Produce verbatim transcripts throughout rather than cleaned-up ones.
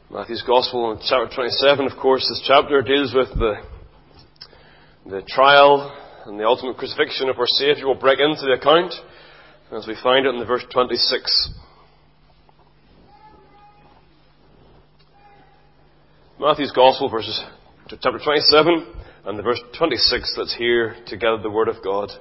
Matthew's Gospel in chapter twenty-seven, of course, this chapter deals with the the trial and the ultimate crucifixion of our Saviour. We'll break into the account as we find it in the verse twenty-six. Matthew's Gospel, verses chapter twenty-seven and the verse twenty-six. Let's hear together the word of God.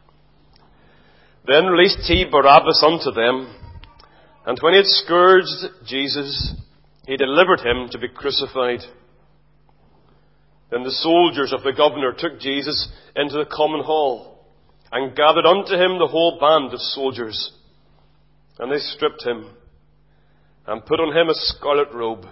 Then released he Barabbas unto them, and when he had scourged Jesus, he delivered him to be crucified. Then the soldiers of the governor took Jesus into the common hall, and gathered unto him the whole band of soldiers. And they stripped him, and put on him a scarlet robe.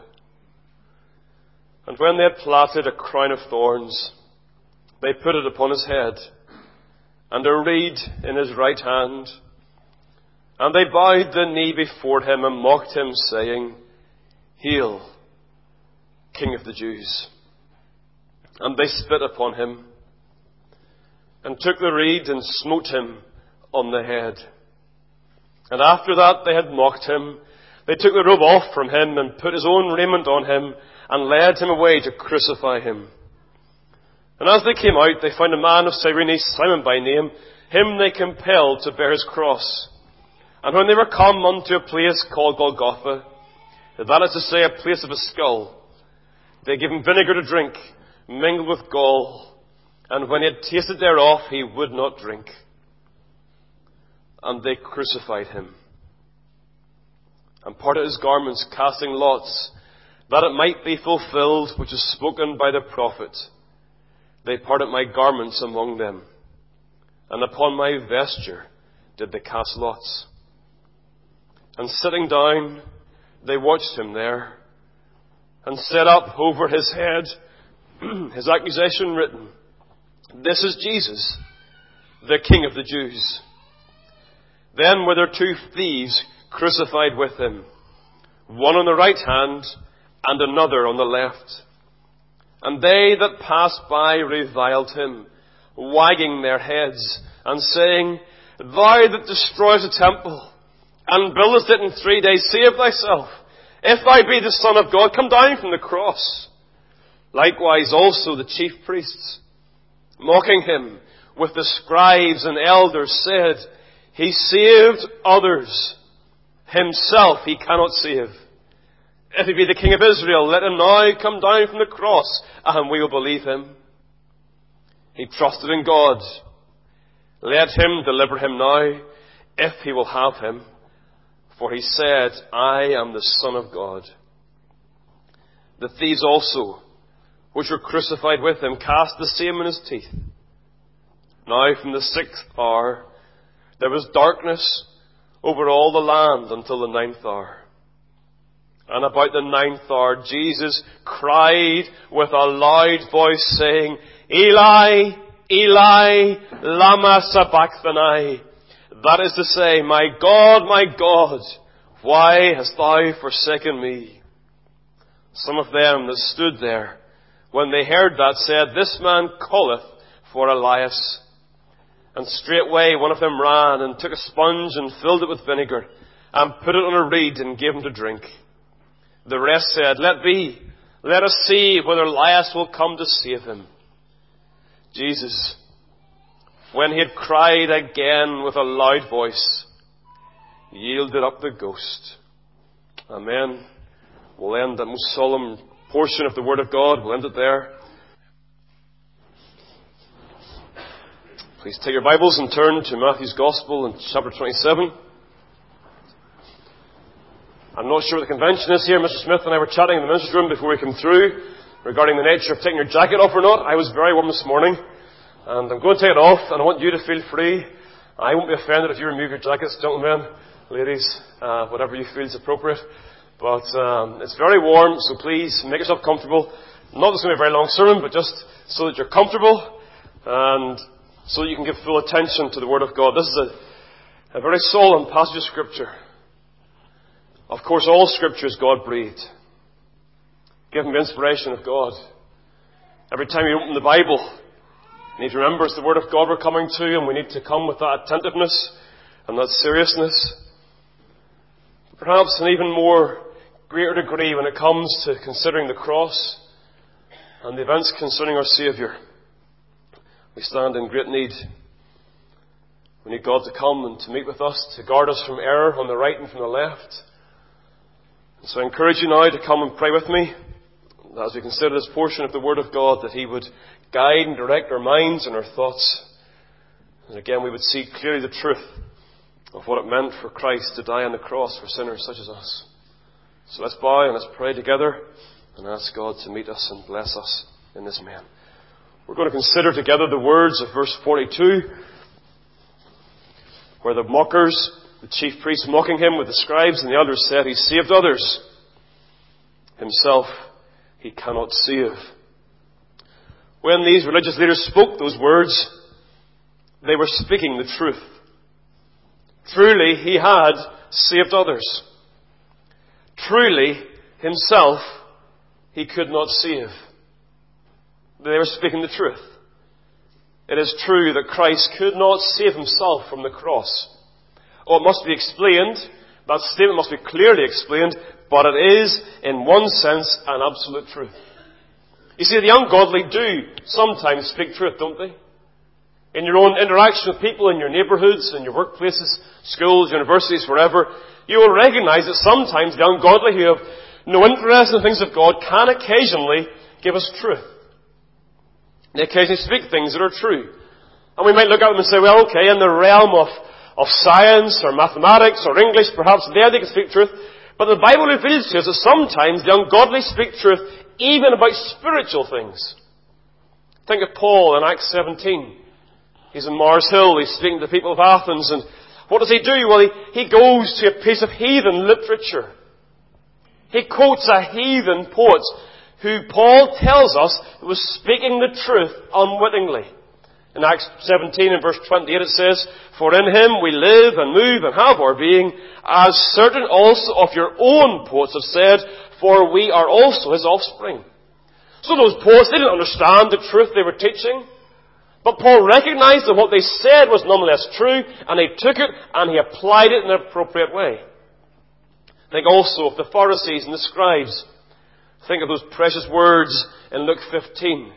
And when they had plaited a crown of thorns, they put it upon his head, and a reed in his right hand. And they bowed the knee before him, and mocked him, saying, Hail, King of the Jews. And they spit upon him, and took the reed, and smote him on the head. And after that they had mocked him, they took the robe off from him, and put his own raiment on him, and led him away to crucify him. And as they came out, they found a man of Cyrene, Simon by name. Him they compelled to bear his cross. And when they were come unto a place called Golgotha, that is to say, a place of a skull, they gave him vinegar to drink, mingled with gall. And when he had tasted thereof, he would not drink. And they crucified him, and parted his garments, casting lots, that it might be fulfilled which is spoken by the prophet. They parted my garments among them, and upon my vesture did they cast lots. And sitting down, they watched him there, and set up over his head his accusation written, This is Jesus, the King of the Jews. Then were there two thieves crucified with him, one on the right hand, and another on the left. And they that passed by reviled him, wagging their heads, and saying, Thou that destroyest the temple, and buildest it in three days, save thyself. If thou be the Son of God, come down from the cross. Likewise also the chief priests, mocking him with the scribes and elders, said, He saved others, himself he cannot save. If he be the King of Israel, let him now come down from the cross, and we will believe him. He trusted in God. Let him deliver him now, if he will have him. For he said, I am the Son of God. The thieves also, which were crucified with him, cast the same in his teeth. Now from the sixth hour, there was darkness over all the land until the ninth hour. And about the ninth hour, Jesus cried with a loud voice, saying, Eli, Eli, lama sabachthani. That is to say, My God, my God, why hast thou forsaken me? Some of them that stood there, when they heard that, said, This man calleth for Elias. And straightway one of them ran, and took a sponge, and filled it with vinegar, and put it on a reed, and gave him to drink. The rest said, Let be, let us see whether Elias will come to save him. Jesus, when he had cried again with a loud voice, yielded up the ghost. Amen. We'll end that most solemn portion of the Word of God. We'll end it there. Please take your Bibles and turn to Matthew's Gospel in chapter twenty-seven. I'm not sure what the convention is here. Mister Smith and I were chatting in the minister's room before we came through regarding the nature of taking your jacket off or not. I was very warm this morning, and I'm going to take it off, and I want you to feel free. I won't be offended if you remove your jackets, gentlemen, ladies, uh, whatever you feel is appropriate. But um, it's very warm, so please make yourself comfortable. Not that it's going to be a very long sermon, but just so that you're comfortable and so that you can give full attention to the Word of God. This is a, a very solemn passage of Scripture. Of course, all Scripture is God-breathed, given the inspiration of God. Every time you open the Bible, you need to remember it's the Word of God we're coming to, and we need to come with that attentiveness and that seriousness. Perhaps an even more greater degree when it comes to considering the cross and the events concerning our Saviour. We stand in great need. We need God to come and to meet with us, to guard us from error on the right and from the left. And so I encourage you now to come and pray with me as we consider this portion of the Word of God, that He would guide and direct our minds and our thoughts. And again, we would see clearly the truth of what it meant for Christ to die on the cross for sinners such as us. So let's bow and let's pray together and ask God to meet us and bless us in this man. We're going to consider together the words of verse forty-two, where the mockers, the chief priests mocking him with the scribes and the elders, said, "He saved others. Himself he cannot save." When these religious leaders spoke those words, they were speaking the truth. Truly, he had saved others. Truly, himself he could not save. They were speaking the truth. It is true that Christ could not save himself from the cross. Oh, it must be explained. That statement must be clearly explained, but it is, in one sense, an absolute truth. You see, the ungodly do sometimes speak truth, don't they? In your own interaction with people in your neighbourhoods, in your workplaces, schools, universities, wherever, you will recognise that sometimes the ungodly who have no interest in the things of God can occasionally give us truth. They occasionally speak things that are true. And we might look at them and say, well, okay, in the realm of, of science or mathematics or English, perhaps there they can speak truth. But the Bible reveals to us that sometimes the ungodly speak truth even about spiritual things. Think of Paul in Acts seventeen. He's in Mars Hill, he's speaking to the people of Athens, and what does he do? Well, he, he goes to a piece of heathen literature. He quotes a heathen poet who Paul tells us was speaking the truth unwittingly. In Acts seventeen and verse twenty-eight it says, "For in him we live and move and have our being, as certain also of your own poets have said, for we are also his offspring." So those poets, they didn't understand the truth they were teaching. But Paul recognized that what they said was nonetheless true, and he took it and he applied it in an appropriate way. Think also of the Pharisees and the scribes. Think of those precious words in Luke fifteen.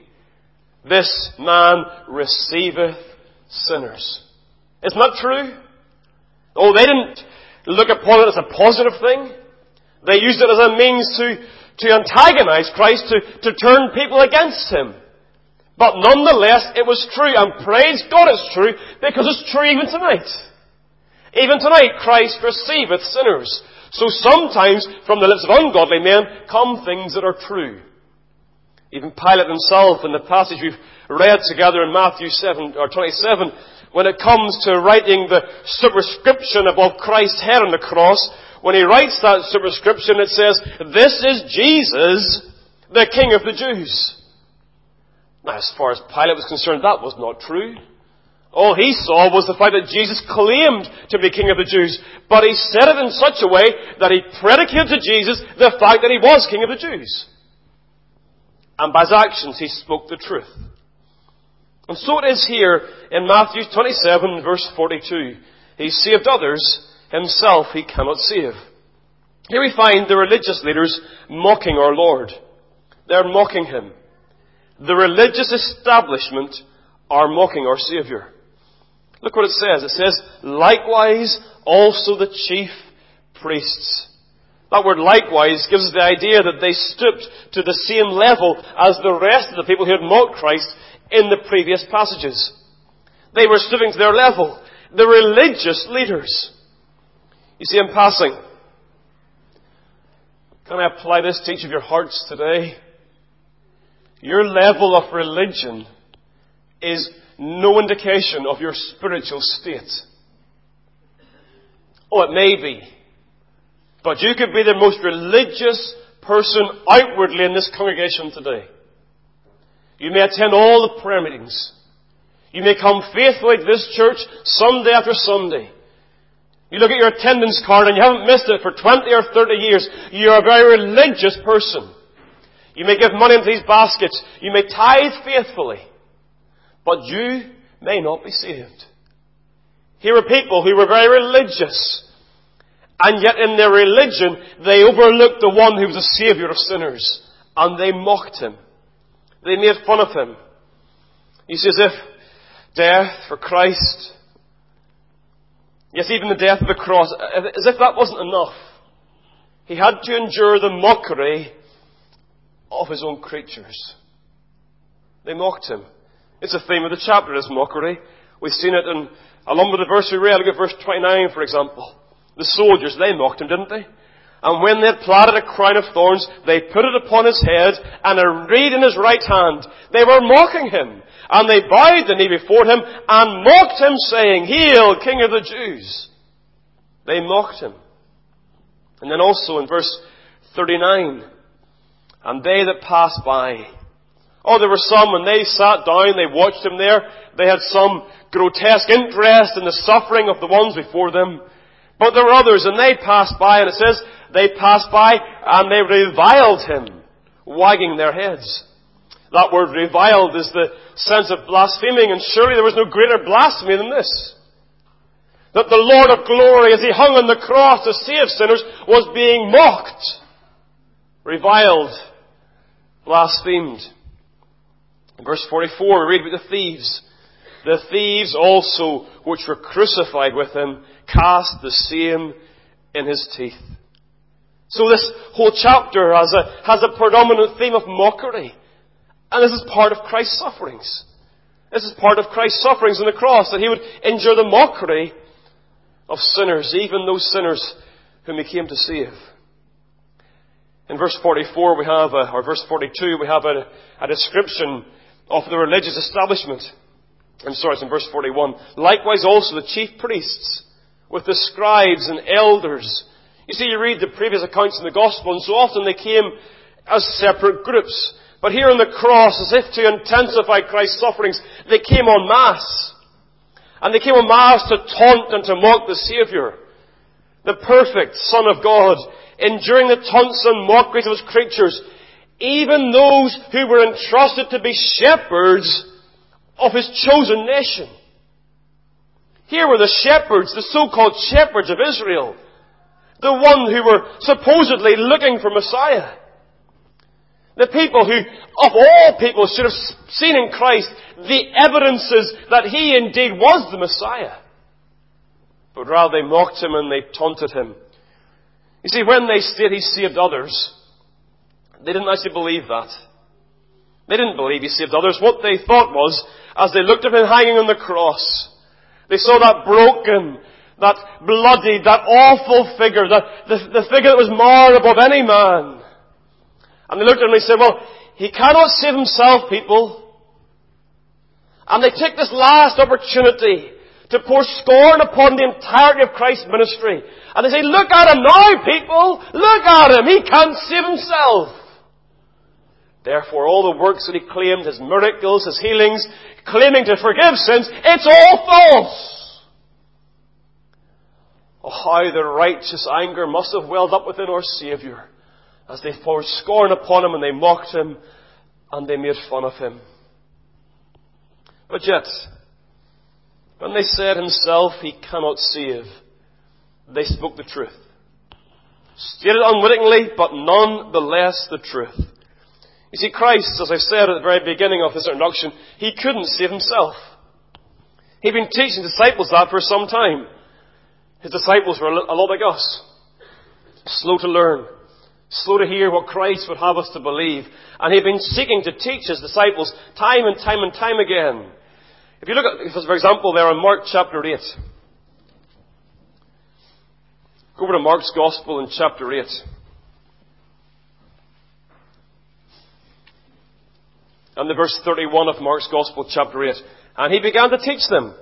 "This man receiveth sinners." Isn't that true? Oh, they didn't look upon it as a positive thing. They used it as a means to, to antagonize Christ, to, to turn people against him. But nonetheless, it was true, and praise God it's true, because it's true even tonight. Even tonight, Christ receiveth sinners. So sometimes, from the lips of ungodly men, come things that are true. Even Pilate himself, in the passage we've read together in Matthew seven, or twenty-seven, when it comes to writing the superscription above Christ's head on the cross, when he writes that superscription, it says, "This is Jesus, the King of the Jews." Now, as far as Pilate was concerned, that was not true. All he saw was the fact that Jesus claimed to be King of the Jews, but he said it in such a way that he predicated to Jesus the fact that he was King of the Jews. And by his actions, he spoke the truth. And so it is here in Matthew twenty-seven, verse forty-two. He saved others, himself he cannot save. Here we find the religious leaders mocking our Lord. They're mocking him. The religious establishment are mocking our Saviour. Look what it says. It says, "Likewise also the chief priests." That word "likewise" gives us the idea that they stooped to the same level as the rest of the people who had mocked Christ in the previous passages. They were stooping to their level. The religious leaders. You see, in passing, can I apply this to each of your hearts today? Your level of religion is no indication of your spiritual state. Oh, it may be. But you could be the most religious person outwardly in this congregation today. You may attend all the prayer meetings. You may come faithfully to this church Sunday after Sunday. You look at your attendance card and you haven't missed it for twenty or thirty years. You're a very religious person. You may give money into these baskets. You may tithe faithfully. But you may not be saved. Here are people who were very religious. And yet in their religion, they overlooked the one who was the Saviour of sinners. And they mocked him. They made fun of him. You see, as if death for Christ, yes, even the death of the cross, as if that wasn't enough. He had to endure the mockery of his own creatures. They mocked him. It's a theme of the chapter, this mockery. We've seen it in, along with the verse we read, look at verse twenty-nine, for example. The soldiers, they mocked him, didn't they? And when they had platted a crown of thorns, they put it upon his head, and a reed in his right hand. They were mocking him. And they bowed the knee before him, and mocked him, saying, Hail, King of the Jews! They mocked him. And then also in verse thirty-nine, and they that passed by. Oh, there were some, when they sat down, they watched him there. They had some grotesque interest in the suffering of the ones before them. But there were others, and they passed by, and it says, they passed by, and they reviled him, wagging their heads. That word reviled is the sense of blaspheming, and surely there was no greater blasphemy than this. That the Lord of glory, as he hung on the cross to save sinners, was being mocked, reviled, blasphemed. In verse forty-four, we read about the thieves. The thieves also, which were crucified with him, cast the same in his teeth. So this whole chapter has a, has a predominant theme of mockery. And this is part of Christ's sufferings. This is part of Christ's sufferings on the cross, that he would endure the mockery of sinners, even those sinners whom he came to save. In verse forty-four we have, a, or verse forty-two, we have a, a description of the religious establishment. I'm sorry, it's in verse forty-one. Likewise also the chief priests, with the scribes and elders. You see, you read the previous accounts in the Gospel, and so often they came as separate groups. But here on the cross, as if to intensify Christ's sufferings, they came en masse. And they came en masse to taunt and to mock the Saviour, the perfect Son of God, enduring the taunts and mockeries of his creatures, even those who were entrusted to be shepherds of his chosen nation. Here were the shepherds, the so-called shepherds of Israel, the one who were supposedly looking for Messiah. The people who, of all people, should have seen in Christ the evidences that he indeed was the Messiah. But rather they mocked him and they taunted him. You see, when they said he saved others, they didn't actually believe that. They didn't believe he saved others. What they thought was, as they looked at him hanging on the cross, they saw that broken, that bloody, that awful figure, that, the, the figure that was marred above any man. And they looked at him and they said, well, he cannot save himself, people. And they took this last opportunity to pour scorn upon the entirety of Christ's ministry. And they say, look at him now, people! Look at him! He can't save himself! Therefore, all the works that he claimed, his miracles, his healings, claiming to forgive sins, it's all false! Oh, how the righteous anger must have welled up within our Saviour as they poured scorn upon him and they mocked him and they made fun of him. But yet, when they said himself he cannot save, they spoke the truth. Stated unwittingly, but nonetheless the truth. You see, Christ, as I said at the very beginning of this introduction, he couldn't save himself. He'd been teaching disciples that for some time. His disciples were a lot like us. Slow to learn. Slow to hear what Christ would have us to believe. And he'd been seeking to teach his disciples time and time and time again. If you look at, for example, there in Mark chapter eight. Go over to Mark's Gospel in chapter eight. And the verse thirty-one of Mark's Gospel, chapter eight. And he began to teach them.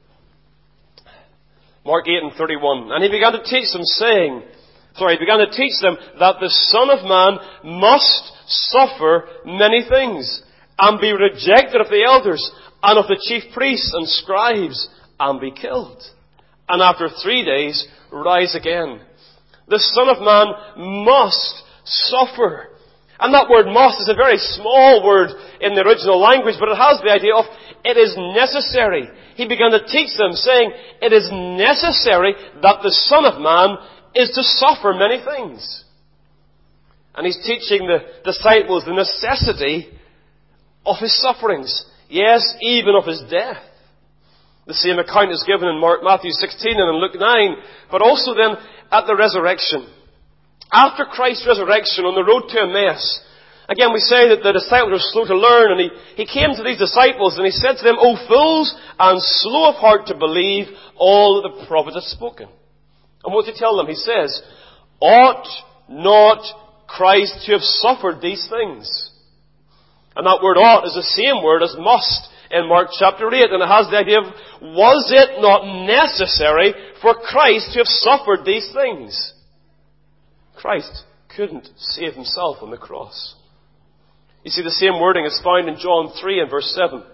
Mark eight and thirty-one. And he began to teach them, saying, sorry, he began to teach them that the Son of Man must suffer many things, and be rejected of the elders, and of the chief priests and scribes, and be killed. And after three days, rise again. The Son of Man must suffer. And that word must is a very small word in the original language, but it has the idea of it is necessary. He began to teach them, saying, it is necessary that the Son of Man is to suffer many things. And he's teaching the disciples the necessity of his sufferings. Yes, even of his death. The same account is given in Matthew sixteen and in Luke nine, but also then at the resurrection. After Christ's resurrection on the road to Emmaus, again we say that the disciples were slow to learn, and he, he came to these disciples and he said to them, O fools, and slow of heart to believe all that the prophets have spoken. And what did he tell them? He says, ought not Christ to have suffered these things? And that word ought is the same word as must in Mark chapter eight, and it has the idea of, was it not necessary for Christ to have suffered these things? Christ couldn't save himself on the cross. You see, the same wording is found in John three and verse seven.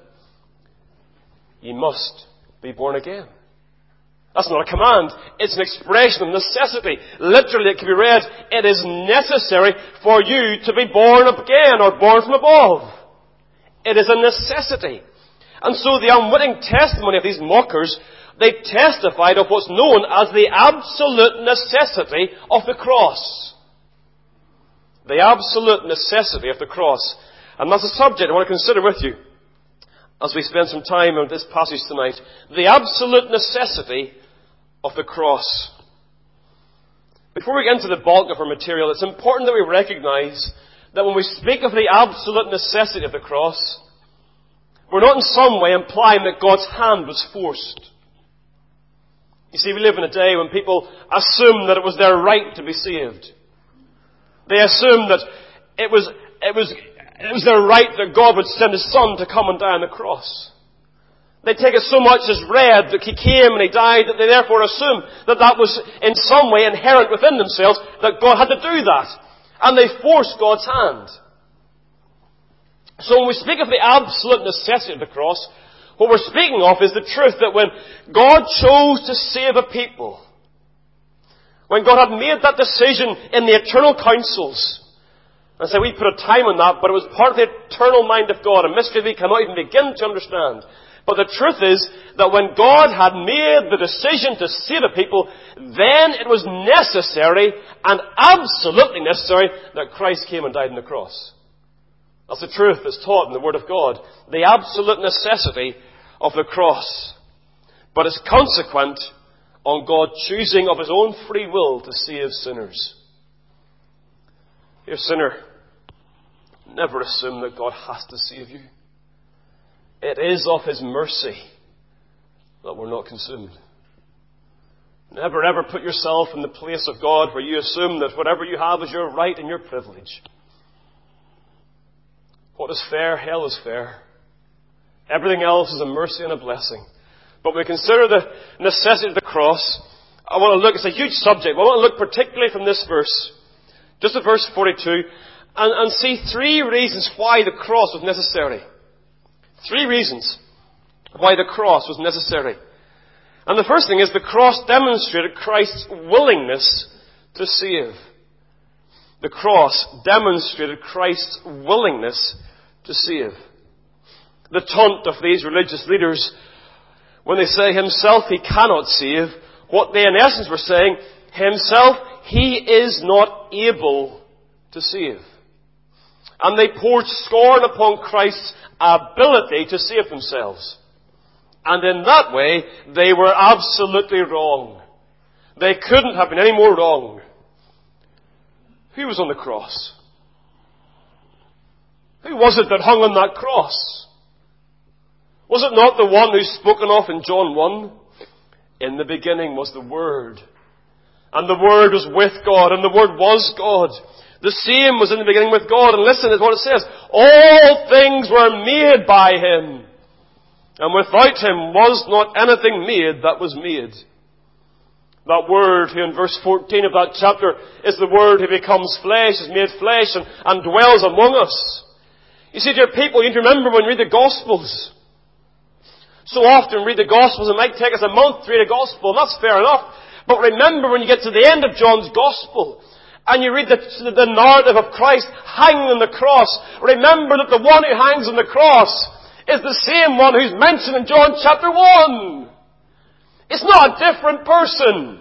Ye must be born again. That's not a command. It's an expression of necessity. Literally, it can be read, it is necessary for you to be born again, or born from above. It is a necessity. And so the unwitting testimony of these mockers, they testified of what's known as the absolute necessity of the cross. The absolute necessity of the cross. And that's a subject I want to consider with you as we spend some time on this passage tonight. The absolute necessity of the cross. Before we get into the bulk of our material, it's important that we recognize that when we speak of the absolute necessity of the cross, we're not in some way implying that God's hand was forced. You see, we live in a day when people assume that it was their right to be saved. They assume that it was, it was, it was their right that God would send His Son to come and die on the cross. They take it so much as read that He came and He died that they therefore assume that that was in some way inherent within themselves, that God had to do that. And they force God's hand. So when we speak of the absolute necessity of the cross, what we're speaking of is the truth that when God chose to save a people, when God had made that decision in the eternal councils, and so we put a time on that, but it was part of the eternal mind of God, a mystery we cannot even begin to understand. But the truth is that when God had made the decision to save a people, then it was necessary and absolutely necessary that Christ came and died on the cross. That's the truth that's taught in the Word of God. The absolute necessity of the cross. But it's consequent on God choosing of His own free will to save sinners. Dear sinner, never assume that God has to save you. It is of His mercy that we're not consumed. Never ever put yourself in the place of God where you assume that whatever you have is your right and your privilege. What is fair? Hell is fair. Everything else is a mercy and a blessing. But when we consider the necessity of the cross, I want to look, it's a huge subject, but I want to look particularly from this verse, just at verse forty-two, and, and see three reasons why the cross was necessary. Three reasons why the cross was necessary. And the first thing is the cross demonstrated Christ's willingness to save. The cross demonstrated Christ's willingness to save. The taunt of these religious leaders, when they say Himself He cannot save, what they in essence were saying, Himself He is not able to save. And they poured scorn upon Christ's ability to save themselves. And in that way, they were absolutely wrong. They couldn't have been any more wrong. Who was on the cross? Who was it that hung on that cross? Was it not the one who's spoken of in John one? In the beginning was the Word. And the Word was with God, and the Word was God. The same was in the beginning with God. And listen to what it says. All things were made by Him. And without Him was not anything made that was made. That Word who in verse fourteen of that chapter is the Word who becomes flesh, is made flesh and, and dwells among us. You see, dear people, you need to remember when you read the Gospels. So often read the Gospels, it might take us a month to read a Gospel, and that's fair enough. But remember when you get to the end of John's Gospel, and you read the, the narrative of Christ hanging on the cross, remember that the one who hangs on the cross is the same one who's mentioned in John chapter one. It's not a different person.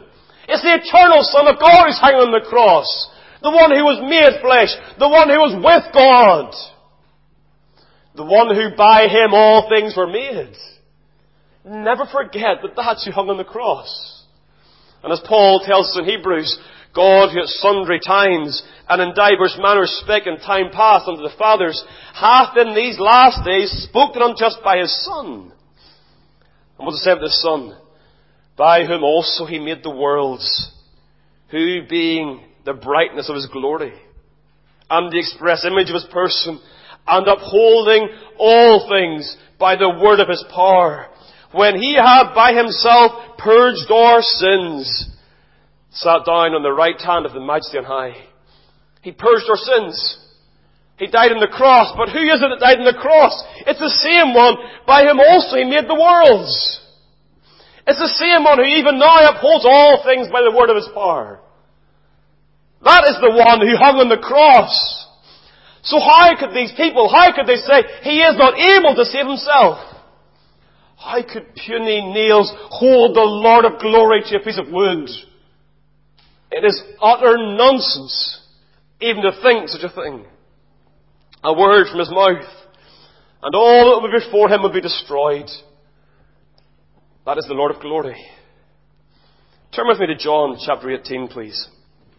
It's the eternal Son of God who's hanging on the cross. The one who was made flesh. The one who was with God. The one who by Him all things were made. Never forget that that's who hung on the cross. And as Paul tells us in Hebrews, God who at sundry times and in divers manners spake in time past unto the fathers, hath in these last days spoken unto us by His Son. And what does it say of the Son? By whom also He made the worlds, who being the brightness of His glory, and the express image of His person, and upholding all things by the word of His power, when He had by Himself purged our sins, sat down on the right hand of the Majesty on high. He purged our sins. He died on the cross. But who is it that died on the cross? It's the same one by whom also He made the worlds. It's the same one who even now upholds all things by the word of His power. That is the one who hung on the cross. So how could these people, how could they say He is not able to save Himself? How could puny nails hold the Lord of glory to a piece of wood? It is utter nonsense even to think such a thing. A word from His mouth, and all that would be before Him would be destroyed. That is the Lord of glory. Turn with me to John chapter eighteen, please.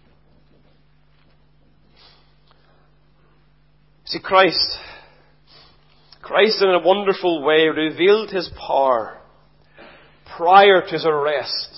See, Christ, Christ in a wonderful way revealed His power prior to His arrest.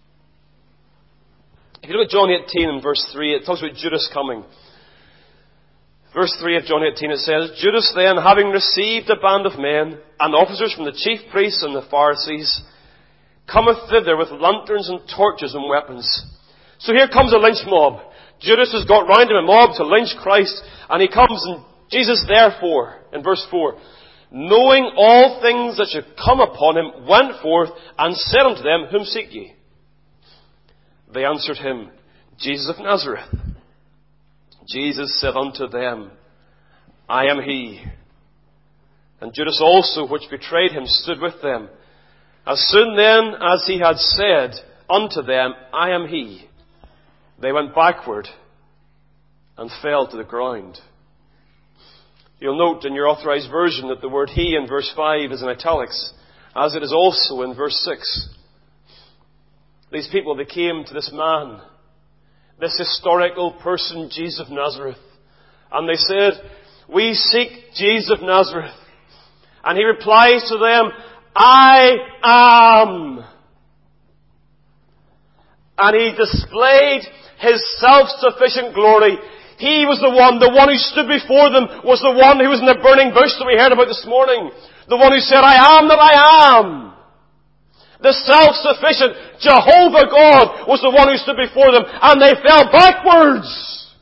If you look at John eighteen and verse three, it talks about Judas coming. Verse three of John eighteen, it says, Judas then, having received a band of men and officers from the chief priests and the Pharisees, cometh thither with lanterns and torches and weapons. So here comes a lynch mob. Judas has got round him a mob to lynch Christ, and he comes, and Jesus therefore, in verse four, knowing all things that should come upon him, went forth and said unto them, Whom seek ye? They answered him, Jesus of Nazareth. Jesus said unto them, I am He. And Judas also, which betrayed Him, stood with them. As soon then as He had said unto them, I am He, they went backward and fell to the ground. You'll note in your authorized version that the word He in verse five is in italics, as it is also in verse six. These people, they came to this man, this historical person, Jesus of Nazareth, and they said, We seek Jesus of Nazareth. And He replies to them, I am. And He displayed His self-sufficient glory. He was the one, the one who stood before them was the one who was in the burning bush that we heard about this morning. The one who said, I am that I am. The self-sufficient Jehovah God was the one who stood before them, and they fell backwards.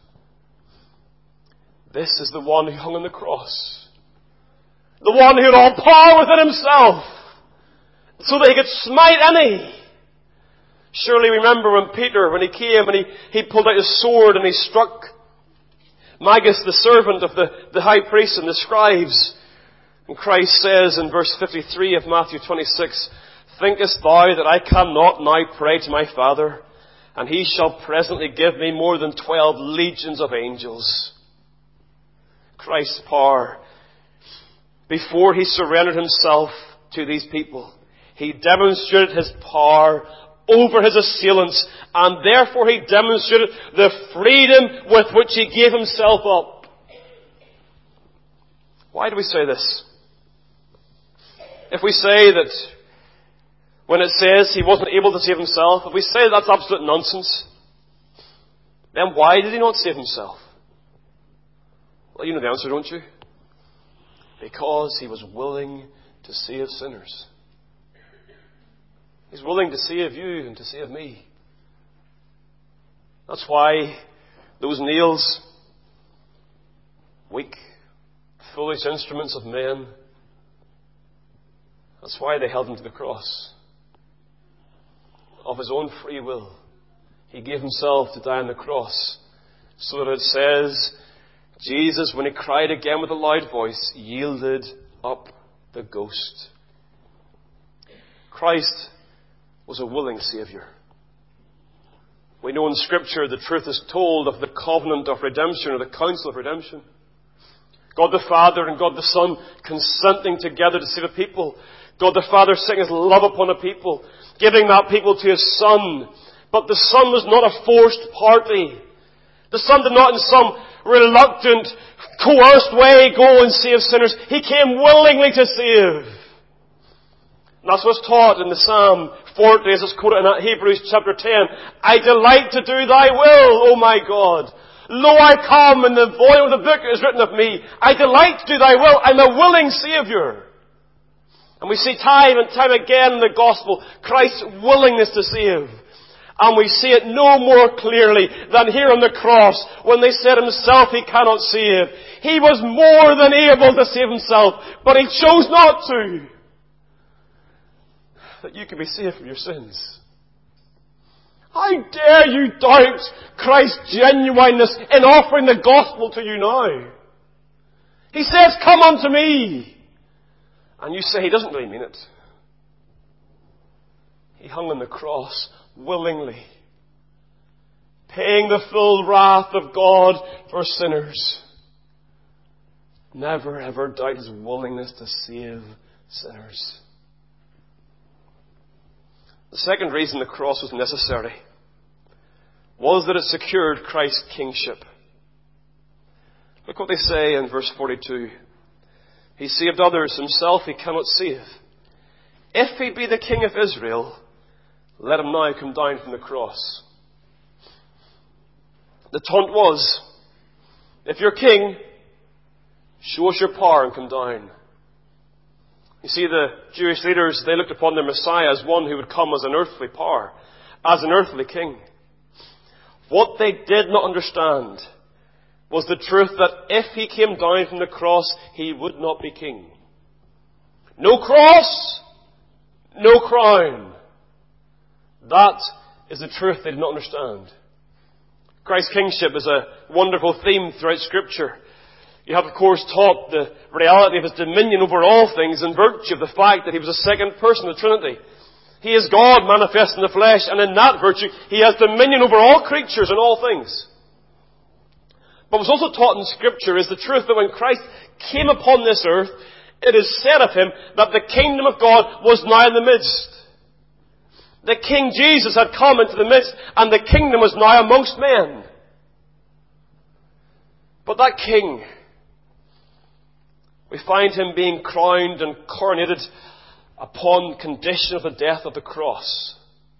This is the one who hung on the cross. The one who had all power within Himself, so that He could smite any. Surely remember when Peter, when he came and he, he pulled out his sword and he struck Magus, the servant of the, the high priest and the scribes. And Christ says in verse fifty-three of Matthew twenty-six, Thinkest thou that I cannot now pray to my Father, and He shall presently give me more than twelve legions of angels? Christ's power. Before He surrendered Himself to these people, He demonstrated His power over His assailants, and therefore He demonstrated the freedom with which He gave Himself up. Why do we say this? If we say that when it says He wasn't able to save Himself, if we say that's absolute nonsense, then why did He not save Himself? Well, you know the answer, don't you? Because He was willing to save sinners. He's willing to save you and to save me. That's why those nails, weak, foolish instruments of men, that's why they held Him to the cross. Of His own free will, He gave Himself to die on the cross, so that it says, Jesus, when He cried again with a loud voice, yielded up the ghost. Christ was a willing Saviour. We know in Scripture the truth is told of the covenant of redemption, or the counsel of redemption. God the Father and God the Son consenting together to save a people. God the Father setting His love upon a people, giving that people to His Son. But the Son was not a forced party. The Son did not in some reluctant, coerced way go and save sinners. He came willingly to save. And that's what's taught in the Psalm forty, as it's quoted in Hebrews chapter ten. I delight to do Thy will, O my God. Lo, I come, and the volume of the book is written of me. I delight to do Thy will. I'm a willing Saviour. And we see time and time again in the Gospel Christ's willingness to save. And we see it no more clearly than here on the cross when they said Himself He cannot save. He was more than able to save Himself, but He chose not to. That you can be saved from your sins. How dare you doubt Christ's genuineness in offering the gospel to you now? He says, come unto me. And you say He doesn't really mean it. He hung on the cross willingly, paying the full wrath of God for sinners. Never ever doubt His willingness to save sinners. The second reason the cross was necessary was that it secured Christ's kingship. Look what they say in verse forty-two. He saved others, Himself He cannot save. If He be the King of Israel, let Him now come down from the cross. The taunt was, if you're king, show us your power and come down. You see, the Jewish leaders, they looked upon their Messiah as one who would come as an earthly power, as an earthly king. What they did not understand was the truth that if He came down from the cross, He would not be king. No cross, no crown. That is the truth they did not understand. Christ's kingship is a wonderful theme throughout Scripture. You have, of course, taught the reality of His dominion over all things in virtue of the fact that He was a second person of the Trinity. He is God manifest in the flesh, and in that virtue, He has dominion over all creatures and all things. But what's also taught in Scripture is the truth that when Christ came upon this earth, it is said of Him that the kingdom of God was now in the midst. The King Jesus had come into the midst, and the kingdom was now amongst men. But that King, we find Him being crowned and coronated upon condition of the death of the cross.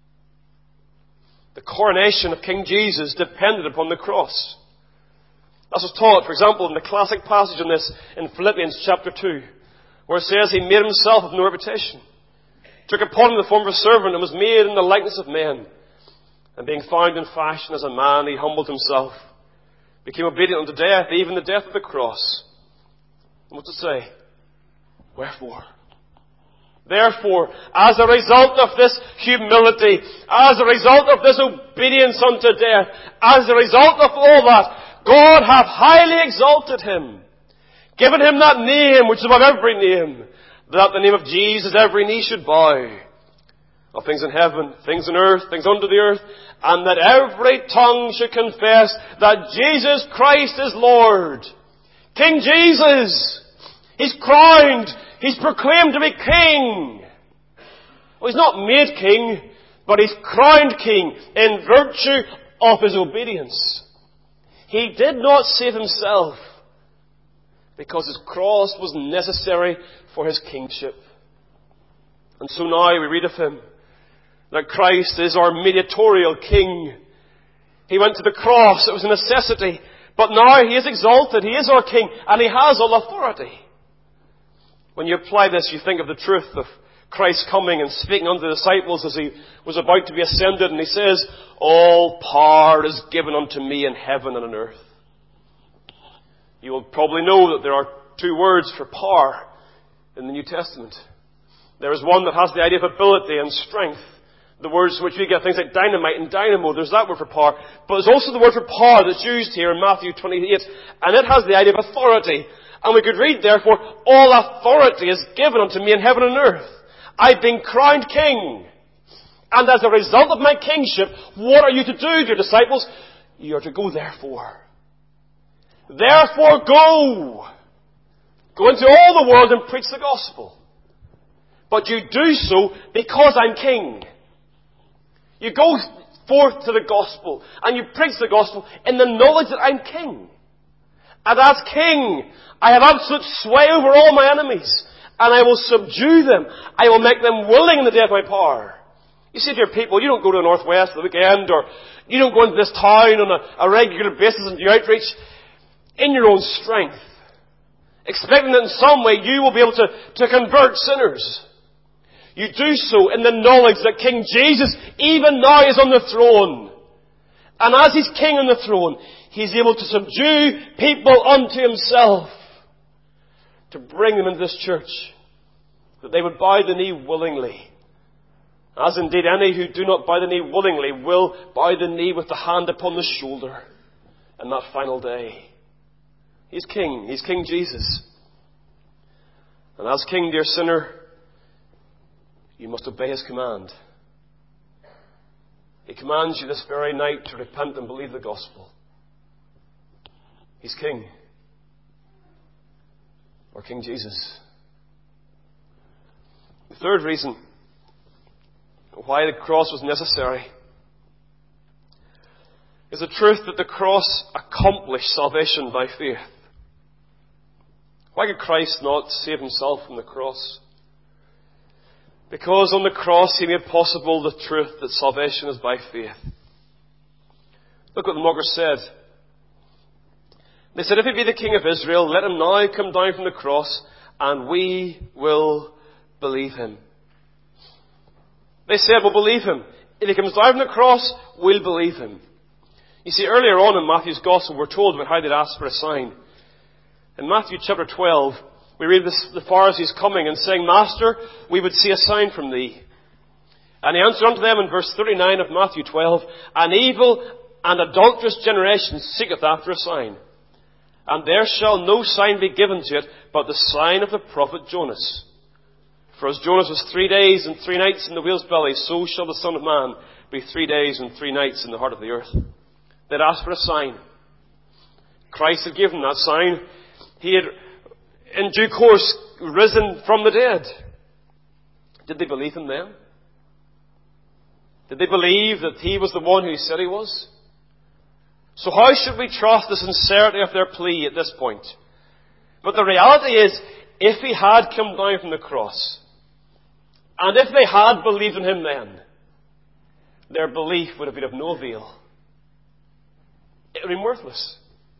The coronation of King Jesus depended upon the cross. That's what's taught, for example, in the classic passage on this in Philippians chapter two, where it says He made Himself of no reputation, took upon Him the form of a servant, and was made in the likeness of men. And being found in fashion as a man, He humbled Himself, became obedient unto death, even the death of the cross. And what to say? Wherefore? Therefore, as a result of this humility, as a result of this obedience unto death, as a result of all that, God hath highly exalted Him, given Him that name which is above every name, that the name of Jesus every knee should bow, of things in heaven, things on earth, things under the earth, and that every tongue should confess that Jesus Christ is Lord. King Jesus, He's crowned, He's proclaimed to be King. Well, He's not made King, but He's crowned King in virtue of His obedience. He did not save Himself because His cross was necessary for His kingship. And so now we read of Him that Christ is our mediatorial King. He went to the cross, it was a necessity, but now He is exalted, He is our King, and He has all authority. When you apply this, you think of the truth of Christ coming and speaking unto the disciples as He was about to be ascended, and He says, all power is given unto me in heaven and on earth. You will probably know that there are two words for power in the New Testament. There is one that has the idea of ability and strength. The words which we get things like dynamite and dynamo, there's that word for power. But there's also the word for power that's used here in Matthew twenty-eight, and it has the idea of authority. And we could read, therefore, all authority is given unto me in heaven and earth. I've been crowned king. And as a result of my kingship, what are you to do, dear disciples? You are to go therefore. Therefore go. Go into all the world and preach the gospel. But you do so because I'm king. You go forth to the gospel and you preach the gospel in the knowledge that I'm king. And as king, I have absolute sway over all my enemies. And I will subdue them. I will make them willing in the day of my power. You see, dear people, you don't go to the Northwest the weekend, or you don't go into this town on a, a regular basis and do outreach in your own strength, expecting that in some way you will be able to, to convert sinners. You do so in the knowledge that King Jesus even now is on the throne. And as He's king on the throne, He's able to subdue people unto Himself, to bring them into this church, that they would bow the knee willingly. As indeed any who do not bow the knee willingly will bow the knee with the hand upon the shoulder in that final day. He's king. He's King Jesus. And as king, dear sinner, you must obey His command. He commands you this very night to repent and believe the gospel. He's king. Or King Jesus. The third reason why the cross was necessary is the truth that the cross accomplished salvation by faith. Why could Christ not save Himself from the cross? Because on the cross He made possible the truth that salvation is by faith. Look what the mockers said. They said, if He be the King of Israel, let Him now come down from the cross, and we will believe Him. They said, we'll believe Him. If He comes down from the cross, we'll believe Him. You see, earlier on in Matthew's Gospel, we're told about how they'd asked for a sign. In Matthew chapter twelve, we read this, the Pharisees coming and saying, Master, we would see a sign from Thee. And He answered unto them in verse thirty-nine of Matthew twelve, an evil and adulterous generation seeketh after a sign. And there shall no sign be given to it, but the sign of the prophet Jonas. For as Jonas was three days and three nights in the whale's belly, so shall the Son of Man be three days and three nights in the heart of the earth. They'd asked for a sign. Christ had given that sign. He had, in due course, risen from the dead. Did they believe Him then? Did they believe that He was the one who He said He was? So how should we trust the sincerity of their plea at this point? But the reality is, if He had come down from the cross, and if they had believed in Him then, their belief would have been of no avail. It would have been worthless.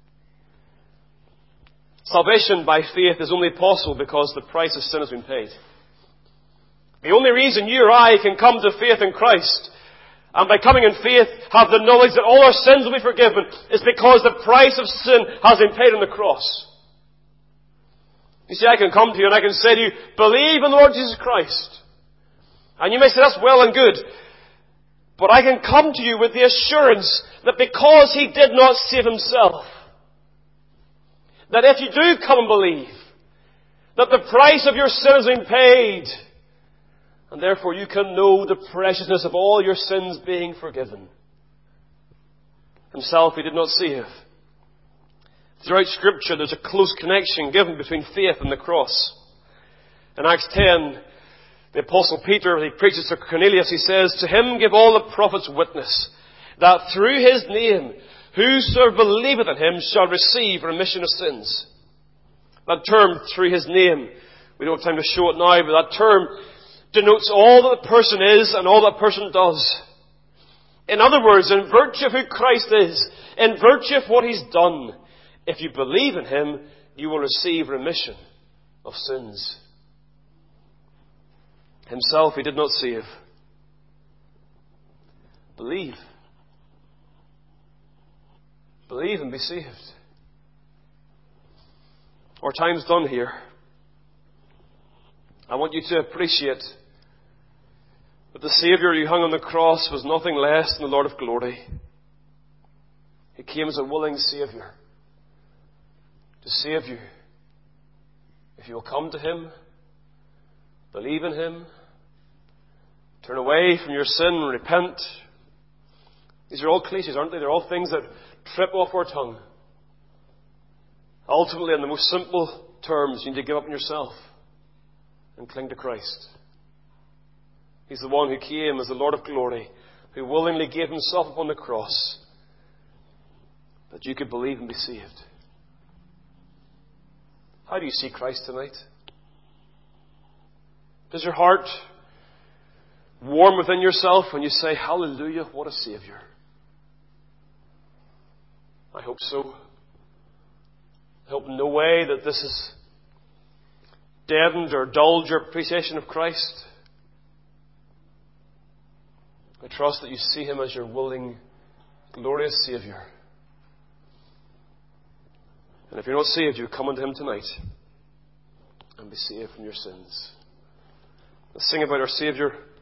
Salvation by faith is only possible because the price of sin has been paid. The only reason you or I can come to faith in Christ, and by coming in faith have the knowledge that all our sins will be forgiven, is because the price of sin has been paid on the cross. You see, I can come to you and I can say to you, believe in the Lord Jesus Christ. And you may say, that's well and good. But I can come to you with the assurance that because He did not save Himself, that if you do come and believe, that the price of your sin has been paid, and therefore you can know the preciousness of all your sins being forgiven. Himself He did not save. Throughout Scripture there's a close connection given between faith and the cross. In Acts ten, the Apostle Peter, he preaches to Cornelius, he says, to him give all the prophets witness, that through His name whosoever believeth in Him shall receive remission of sins. That term, through His name, we don't have time to show it now, but that term denotes all that the person is and all that person does. In other words, in virtue of who Christ is, in virtue of what He's done, if you believe in Him, you will receive remission of sins. Himself He did not save. Believe. Believe and be saved. Our time's done here. I want you to appreciate that the Saviour who hung on the cross was nothing less than the Lord of glory. He came as a willing Saviour to save you. If you will come to Him, believe in Him, Turn away from your sin and repent. These are all cliches, aren't they? They're all things that trip off our tongue. Ultimately, in the most simple terms, you need to give up on yourself and cling to Christ. He's the one who came as the Lord of glory, who willingly gave himself upon the cross that you could believe and be saved. How do you see Christ tonight? Does your heart warm within yourself when you say, hallelujah, what a Saviour? I hope so. I hope in no way that this has deadened or dulled your appreciation of Christ. I trust that you see him as your willing, glorious Saviour. And if you're not saved, you come unto him tonight and be saved from your sins. Let's sing about our Saviour.